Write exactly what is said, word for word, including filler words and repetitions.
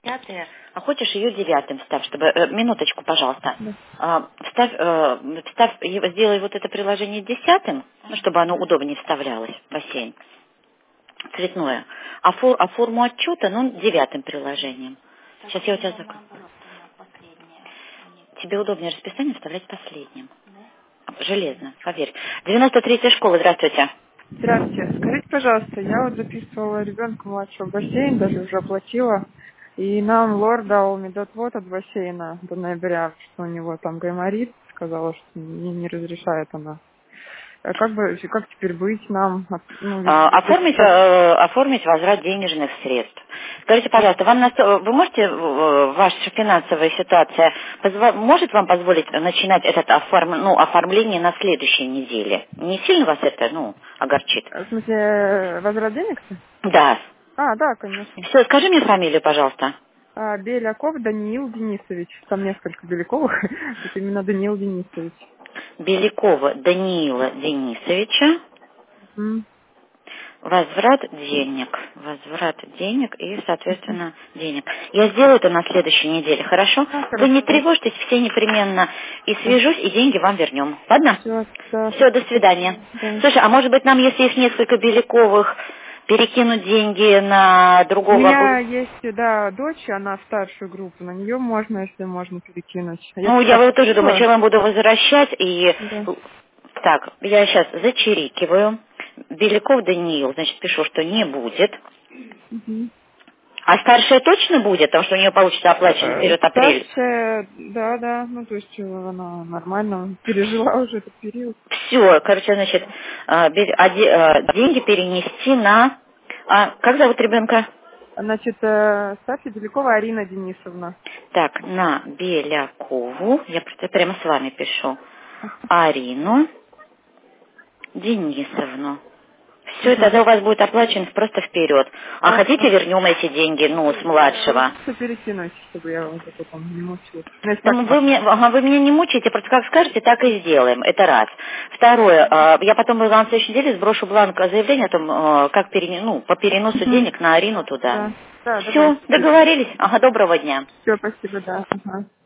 Пятое. А хочешь ее девятым ставь, чтобы... э, минуточку, пожалуйста. Да. А, вставь, э, вставь, его- сделай вот это приложение десятым, ну, чтобы оно удобнее вставлялось в бассейн. Цветное. А, фор- а форму отчета, ну, девятым приложением. Так Сейчас у я у тебя него закрою. наоборот, у него последнее. У них Тебе удобнее расписание вставлять последним. да? Железно, поверь. девяносто третья школа, здравствуйте. Здравствуйте. Скажите, пожалуйста, я вот записывала ребенка младшего в бассейн, даже уже оплатила. И нам лор дал медотвод от бассейна до ноября, что у него там гайморит, сказала, что не, не разрешает она. А как бы, как теперь быть нам? От- Ну, ведь А, Оформить, записать. э, оформить возврат денежных средств. Скажите, пожалуйста, вам на- вы можете, э, ваша финансовая ситуация позва- может вам позволить начинать это оформ, ну, оформление на следующей неделе? Не сильно вас это, ну, огорчит? В смысле, возврат денег-то? Да. А, да, конечно. Все, скажи мне фамилию, пожалуйста. А, Беляков Даниил Денисович. Там несколько Беляковых. Это именно Даниил Денисович. Белякова Даниила Денисовича. М. Возврат денег. Возврат денег и, соответственно, денег. Я сделаю это на следующей неделе, хорошо? А, Вы не хорошо. тревожьтесь, все непременно. И Да. свяжусь, и деньги вам вернем. Ладно? Все, да, Все, до свидания. спасибо. Да. Слушай, а может быть нам, если их несколько Беляковых, перекинуть деньги на У другого... меня обла- есть, да, дочь, она в старшую группу, на нее можно, если можно, перекинуть. А я Ну, я вчера вот тоже думаю, спросила. чем я буду возвращать. И Да. так, я сейчас зачирикиваю. Беляков Даниил, значит, пишу, что не будет. Мгм. А старшая точно будет, потому что у нее получится оплачен Э, вперед апрель. Старшая, да, да, ну то есть э, она нормально пережила уже этот период. Все, короче, значит, э, бе- оде- э, деньги перенести на... а, как зовут ребенка? Значит, э, старшая Белякова Арина Денисовна. Так, на Белякову, я просто прямо с вами пишу, Арину Денисовну. Все, Мгм. тогда у вас будет оплачен просто вперед. А А, хотите, хорошо. вернем эти деньги, ну, с Да, младшего? лучше перекинуть, чтобы я вот это там не мучилась. Ну, если Да так мы- вы, мне, можно. ага, вы меня не мучаете, просто как скажете, так и сделаем. Это раз. Второе, э, я потом вам на следующей неделе сброшу бланк заявления о том, э, как перене- ну, по переносу Мгм. денег на Арину туда. Да, да, давайте. Все, договорились. Ага, доброго дня. Все, спасибо, да. Ага.